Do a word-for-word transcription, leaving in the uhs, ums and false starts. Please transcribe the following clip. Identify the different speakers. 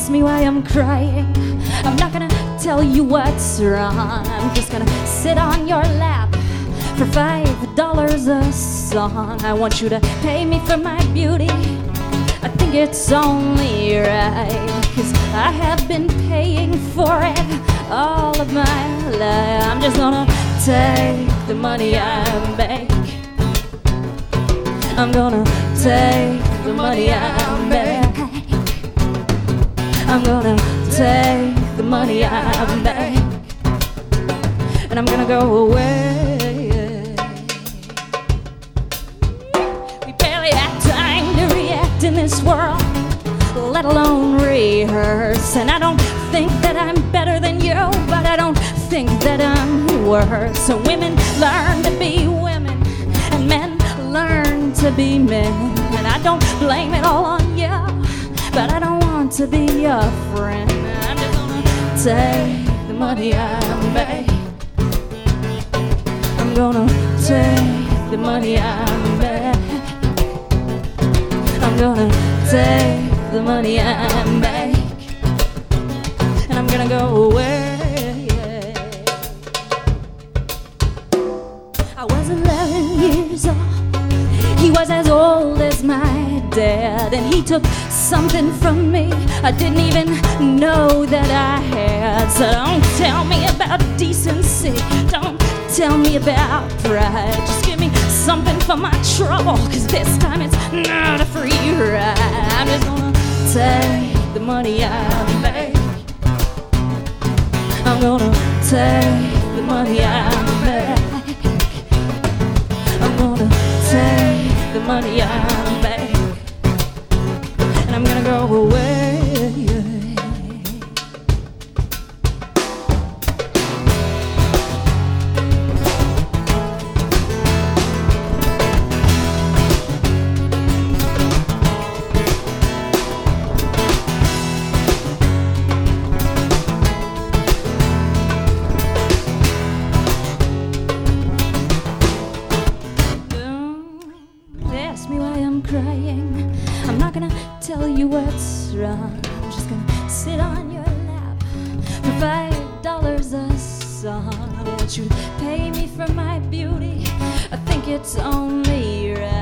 Speaker 1: ask me why I'm crying, I'm not gonna tell you what's wrong. I'm just gonna sit on your lap for five dollars a song. I want you to pay me for my beauty. I think it's only right, 'cause I have been paying for it all of my life. I'm just gonna take the money I make. I'm gonna take the money I make. I'm gonna take the money I make, and I'm gonna go away. We barely have time to react in this world, let alone rehearse. And I don't think that I'm better than you, but I don't think that I'm worse. So women learn to be women, and men learn to be men. And I don't blame it all on you, but I don't want to be your friend. I'm just gonna take the money I make. I'm gonna take the money I make. I'm gonna take the money I make, and I'm gonna go away. I was eleven years old. He was as old as my dad, and he took something from me I didn't even know that I had. So don't tell me about decency, don't tell me about pride. Just give me something for my trouble, 'cause this time it's not a free ride. I'm just gonna take the money I make. I'm gonna take the money I make. I'm gonna take the money I make, and I'm gonna go away. Ask me why I'm crying, I'm not gonna tell you what's wrong. I'm just gonna sit on your lap for five dollars a song. I want you to pay me for my beauty. I think it's only right.